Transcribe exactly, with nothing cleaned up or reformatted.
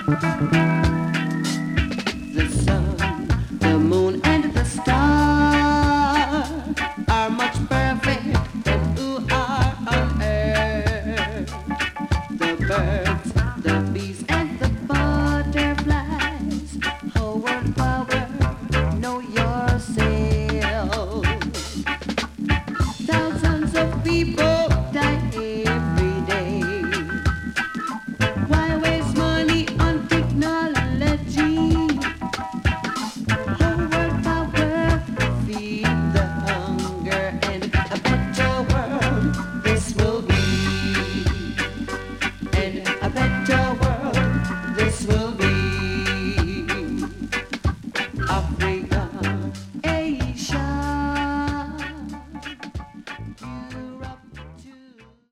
The sun, the moon, and the star are much perfect than who are on earth. The birds, the bees, and the butterflies. Howard Power, know yourself. Thousands of people die every day. Why waste money on technology? Howard Power, feed the hunger and a better world this will be. And a better world this will be.